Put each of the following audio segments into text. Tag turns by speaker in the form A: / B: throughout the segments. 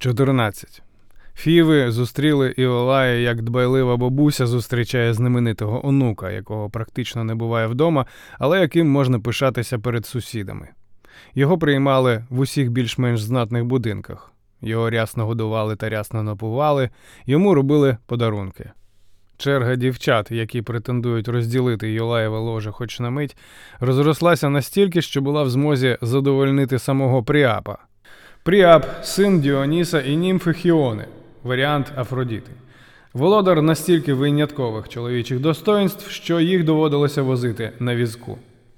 A: 14. Фіви зустріли Іолая, як дбайлива бабуся зустрічає знаменитого онука, якого практично не буває вдома, але яким можна пишатися перед сусідами. Його приймали в усіх більш-менш знатних будинках. Його рясно годували та рясно напували, йому робили подарунки. Черга дівчат, які претендують розділити Іолаєве ложе хоч на мить, розрослася настільки, що була в змозі задовольнити самого Пріапа. Пріап – син Діоніса і німфи Хіони, варіант Афродіти. Володар настільки виняткових чоловічих достоїнств, що їх доводилося возити на візку.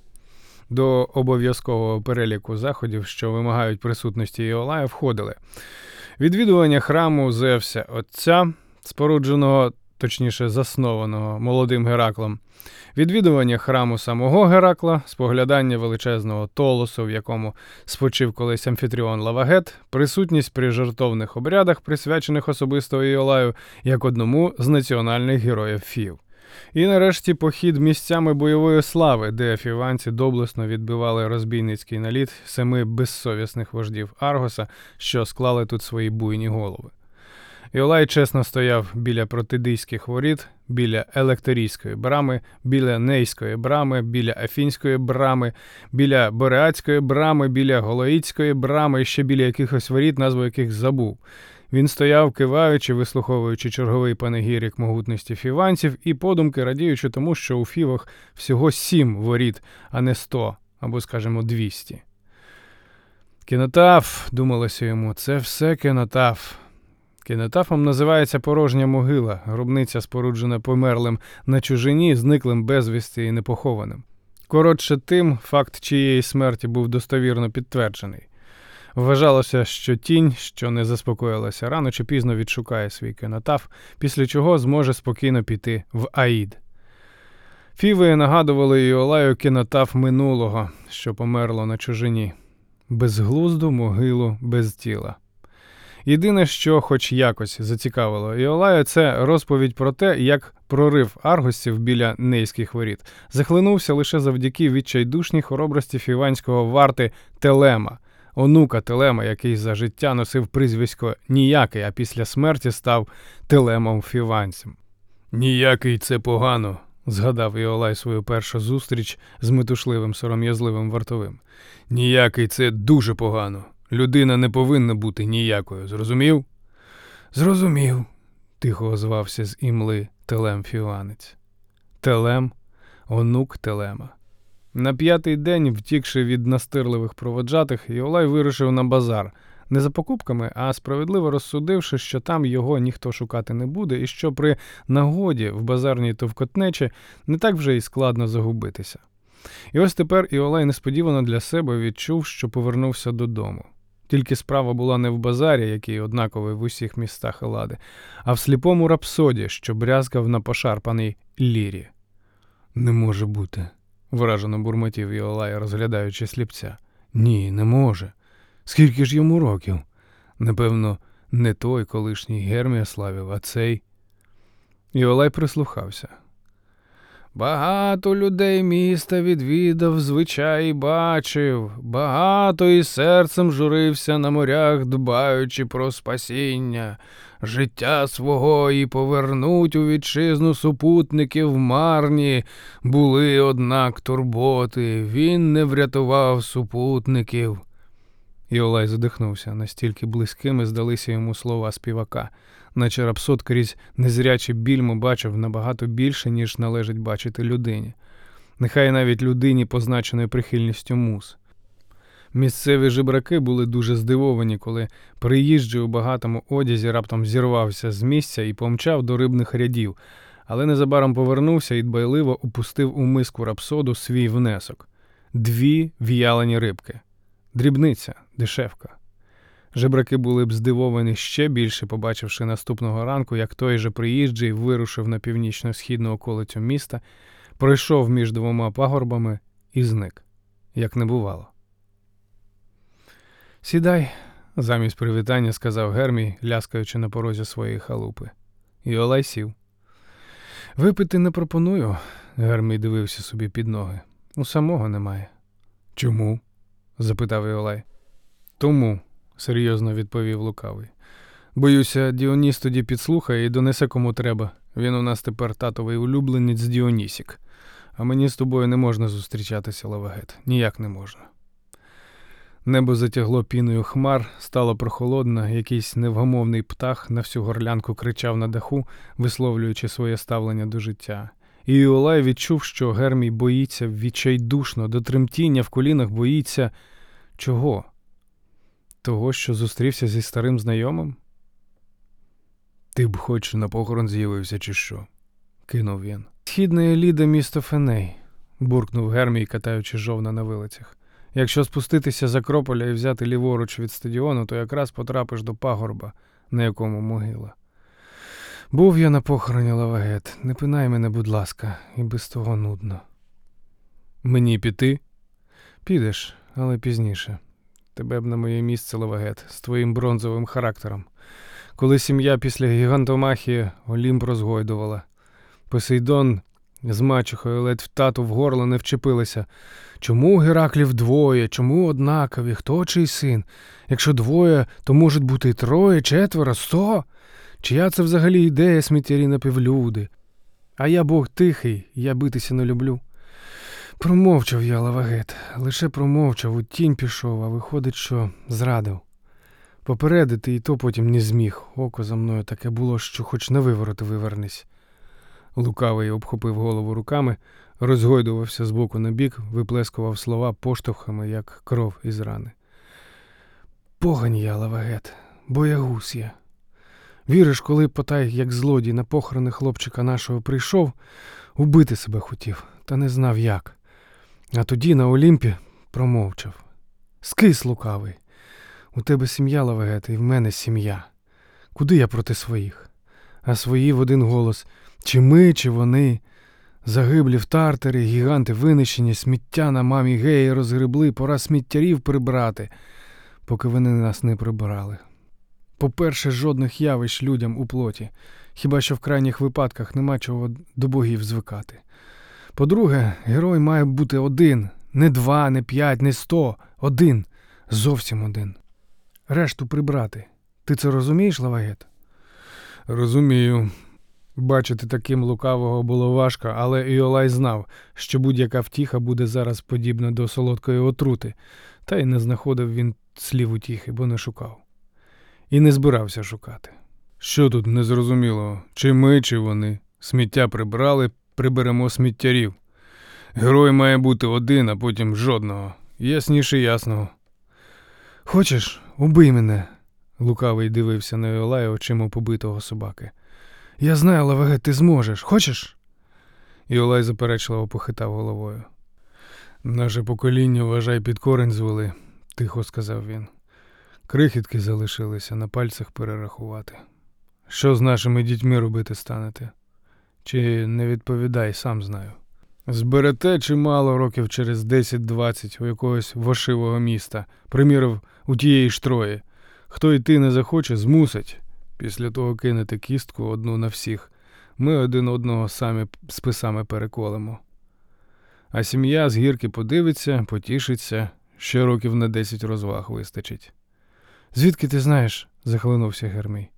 A: До обов'язкового переліку заходів, що вимагають присутності Іолая, входили відвідування храму Зевса Отця, спорудженого, точніше заснованого молодим Гераклом, відвідування храму самого Геракла, споглядання величезного толосу, в якому спочив колись амфітріон Лавагет, присутність при жертовних обрядах, присвячених особисто Іолаю, як одному з національних героїв Фів. І нарешті похід місцями бойової слави, де фіванці доблесно відбивали розбійницький наліт 7 безсовісних вождів Аргоса, що склали тут свої буйні голови. Іолай чесно стояв біля протидийських воріт, біля Електорійської брами, біля Нейської брами, біля Афінської брами, біля Бореацької брами, біля Голоїцької брами і ще біля якихось воріт, назву яких забув. Він стояв, киваючи, вислуховуючи черговий панегірик могутності фіванців і подумки радіючи тому, що у Фівах всього 7 воріт, а не 100, або, скажімо, 200. Кінотаф, думалося йому, це все кінотаф. Кінотафом називається порожня могила, гробниця, споруджена померлим на чужині, зниклим безвісти і непохованим. Коротше тим, факт чиєї смерті був достовірно підтверджений. Вважалося, що тінь, що не заспокоїлася, рано чи пізно відшукає свій кінотаф, після чого зможе спокійно піти в Аїд. Фіви нагадували Іолаю кінотаф минулого, що померло на чужині. Безглузду могилу без тіла. Єдине, що хоч якось зацікавило Іолая, це розповідь про те, як прорив аргосців біля Нейських воріт захлинувся лише завдяки відчайдушній хоробрості фіванського варти Телема, онука Телема, який за життя носив прізвисько Ніякий, а після смерті став Телемом фіванцем. «Ніякий – це погано», – згадав Іолай свою першу зустріч з метушливим сором'язливим вартовим. «Ніякий – це дуже погано. Людина не повинна бути ніякою, зрозумів?» «Зрозумів», – тихо озвався з імли Телем-фіванець. Телем – онук Телема. На 5-й день, втікши від настирливих проводжатих, Іолай вирушив на базар. Не за покупками, а справедливо розсудивши, що там його ніхто шукати не буде і що при нагоді в базарній товкотнечі не так вже й складно загубитися. І ось тепер Іолай несподівано для себе відчув, що повернувся додому. Тільки справа була не в базарі, який однаковий в усіх містах Елади, а в сліпому рапсоді, що брязкав на пошарпаній лірі. «Не може бути», – вражено бурмотів Іолай, розглядаючи сліпця. «Ні, не може. Скільки ж йому років? Напевно, не той колишній Герміаславів, а цей». Іолай прислухався. «Багато людей міста відвідав, звичай бачив, багато і серцем журився на морях, дбаючи про спасіння. Життя свого і повернуть у вітчизну супутників марні. Були, однак, турботи, він не врятував супутників». Іолай задихнувся, настільки близькими здалися йому слова співака. Наче рапсод крізь незрячий більму бачив набагато більше, ніж належить бачити людині. Нехай навіть людині, позначеною прихильністю муз. Місцеві жебраки були дуже здивовані, коли приїжджий у багатому одязі раптом зірвався з місця і помчав до рибних рядів, але незабаром повернувся і дбайливо упустив у миску рапсоду свій внесок. 2 в'ялені рибки. Дрібниця, дешевка. Жебраки були б здивовані ще більше, побачивши наступного ранку, як той же приїжджий вирушив на північно-східну околицю міста, пройшов між 2 пагорбами і зник, як не бувало. «Сідай», – замість привітання сказав Гермій, ляскаючи на порозі своєї халупи. Іолай сів. «Випити не пропоную», – Гермій дивився собі під ноги. «У самого немає». «Чому?» – запитав Іолай. «Тому», – серйозно відповів лукавий. Боюся, Діоніс тоді підслухає і донесе кому треба. Він у нас тепер татовий улюбленець Діонісік. А мені з тобою не можна зустрічатися, Лавагет. Ніяк не можна. Небо затягло піною хмар, стало прохолодно, якийсь невгамовний птах на всю горлянку кричав на даху, висловлюючи своє ставлення до життя. І Іолай відчув, що Гермій боїться відчайдушно, до тремтіння в колінах боїться... Чого? Того, що зустрівся зі старим знайомим? «Ти б хоч на похорон з'явився, чи що?» – кинув він. «Східна Еліда – місто Феней», – буркнув Гермій, катаючи жовна на вилицях. «Якщо спуститися з Акрополя і взяти ліворуч від стадіону, то якраз потрапиш до пагорба, на якому могила. Був я на похороні, Лавагет. Не пинай мене, будь ласка, і без того нудно». «Мені піти?» «Підеш, але пізніше. Тебе б на моє місце, Лавагет, з твоїм бронзовим характером. Коли сім'я після гігантомахії Олімп розгойдувала. Посейдон з мачухою ледь в тату в горло не вчепилися. Чому Гераклів двоє? Чому однакові? Хто чий син? Якщо двоє, то можуть бути і троє, четверо, 100? Чия це взагалі ідея, сміттярі напівлюди? А я Бог тихий, я битися не люблю». Промовчав я, Лавагет, лише промовчав, у тінь пішов, а виходить, що зрадив. Попередити і то потім не зміг. Око за мною таке було, що хоч на виворот вивернись. Лукавий обхопив голову руками, розгойдувався з боку на бік, виплескував слова поштовхами, як кров із рани. «Погань я, Лавагет, боягуз я. Віриш, коли Потай, як злодій, на похорони хлопчика нашого прийшов, убити себе хотів, та не знав як. А тоді на Олімпі промовчав. Скис лукавий. У тебе сім'я, Лавагет, і в мене сім'я. Куди я проти своїх? А свої в один голос. Чи ми, чи вони? Загиблі в Тартарі, гіганти винищені, сміття на мамі геї розгребли, пора сміттярів прибрати, поки вони нас не прибирали. По-перше, жодних явищ людям у плоті, хіба що в крайніх випадках нема чого до богів звикати. По-друге, герой має бути один, не 2, не 5, не 100, один, зовсім один. Решту прибрати. Ти це розумієш, Лавагет? Розумію. Бачити таким лукавого було важко, але Іолай знав, що будь-яка втіха буде зараз подібна до солодкої отрути, та й не знаходив він слів утіхи, бо не шукав. І не збирався шукати. Що тут незрозумілого? Чи ми, чи вони? Сміття прибрали, приберемо сміттярів. Герой має бути один, а потім жодного. Ясніше ясного. Хочеш, убий мене? Лукавий дивився на Іолая очима побитого собаки. Я знаю, Лавагет, ти зможеш. Хочеш? Іолай заперечливо похитав головою. Наше покоління, вважай, під корень звели, тихо сказав він. Крихітки залишилися, на пальцях перерахувати. Що з нашими дітьми робити станете? Чи не відповідай, сам знаю. Зберете чимало років через 10-20 у якогось вошивого міста, примірив, у тієї ж Трої. Хто йти не захоче, змусить. Після того кинете кістку одну на всіх. Ми один одного самі списами переколемо. А сім'я з гірки подивиться, потішиться, ще років на 10 розваг вистачить. Звідки ти знаєш? Захлинувся Гермій.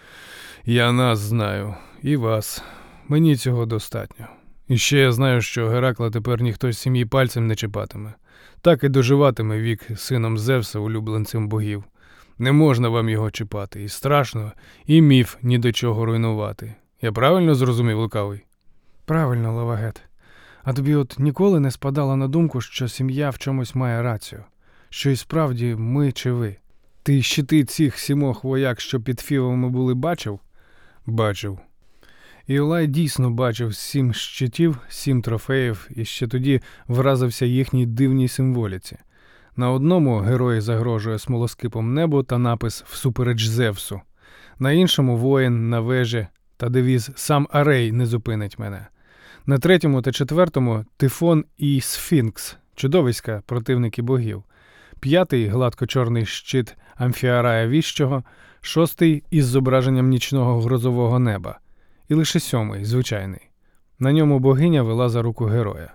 A: Я нас знаю. І вас. Мені цього достатньо. І ще я знаю, що Геракла тепер ніхто з сім'ї пальцем не чіпатиме. Так і доживатиме вік сином Зевса, улюбленцем богів. Не можна вам його чіпати. І страшно, і міф ні до чого руйнувати. Я правильно зрозумів, Лукавий? Правильно, Лавагет. А тобі от ніколи не спадало на думку, що сім'я в чомусь має рацію? Що і справді ми чи ви? Ти щити цих 7 вояк, що під Фівами були, бачив? Бачив. Іолай дійсно бачив 7 щитів, 7 трофеїв, і ще тоді вразився їхній дивній символіці. На одному герой загрожує смолоскипом небо та напис «Всупереч Зевсу». На іншому воїн на вежі та девіз «Сам Арей не зупинить мене». На третьому та четвертому Тифон і Сфінкс, чудовиська, противники богів. 5-й гладко-чорний щит Амфіарая Віщого, 6-й із зображенням нічного грозового неба. І лише 7-й, звичайний. На ньому богиня вела за руку героя.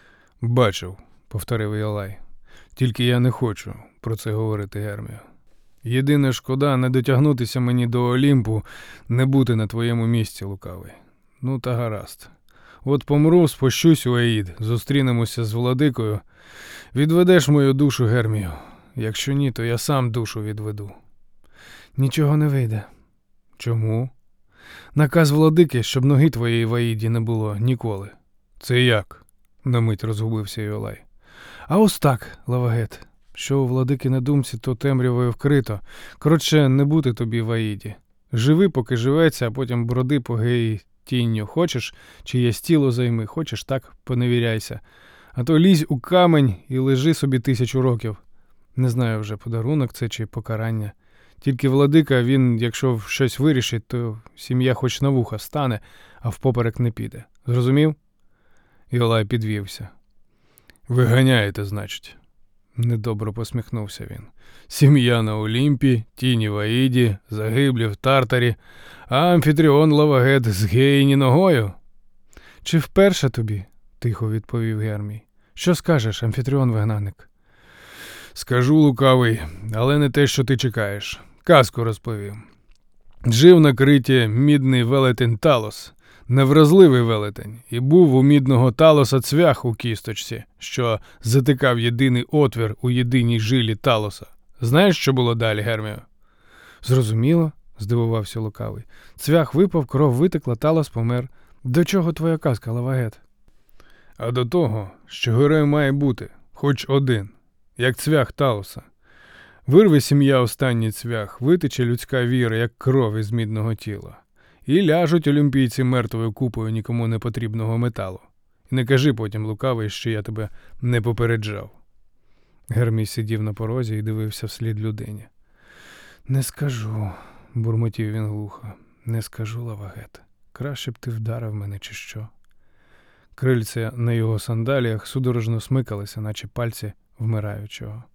A: «Бачив», — повторив Іолай. «Тільки я не хочу про це говорити, Гермію». Єдине шкода не дотягнутися мені до Олімпу, не бути на твоєму місці, лукавий. Ну та гаразд. От помру, спущусь у Аїд, зустрінемося з владикою. Відведеш мою душу, Гермію. Якщо ні, то я сам душу відведу. Нічого не вийде. Чому? Наказ владики, щоб ноги твоєї в Аїді не було ніколи. Це як? На мить розгубився Йолай. А ось так, Лавагет. Що у владики на думці, то темрявою вкрито. Коротше, не бути тобі в Аїді. Живи, поки живеться, а потім броди по геї тінню. Хочеш, чиєсь тіло займи, хочеш, так поневіряйся. А то лізь у камень і лежи собі 1000 років. Не знаю вже, подарунок це чи покарання. Тільки владика, він, якщо щось вирішить, то сім'я хоч на вуха стане, а впоперек не піде. Зрозумів? Йолай підвівся. Виганяєте, значить. Недобро посміхнувся він. Сім'я на Олімпі, тіні в Аїді, загиблі в Тартарі, а Амфітріон Лавагет з геїні ногою. Чи вперше тобі? Тихо відповів Гермій. Що скажеш, Амфітріон-вигнаник? Скажу, лукавий, але не те, що ти чекаєш. Казку розповім. Жив на Криті мідний велетень Талос, невразливий велетень, і був у мідного Талоса цвях у кісточці, що затикав єдиний отвір у єдиній жилі Талоса. Знаєш, що було далі, Гермію? Зрозуміло, здивувався лукавий. Цвях випав, кров витекла, Талос помер. До чого твоя казка, Лавагет? А до того, що герой має бути, хоч один, як цвях Талоса. Вирве сім'я останній цвях, витече людська віра, як кров із мідного тіла. І ляжуть олімпійці мертвою купою нікому не потрібного металу. І не кажи потім, лукавий, що я тебе не попереджав. Гермій сидів на порозі і дивився вслід людині. Не скажу, бурмотів він глухо. Не скажу, Лавагет. Краще б ти вдарив мене, чи що. Крильця на його сандаліях судорожно смикалися, наче пальці вмираючого.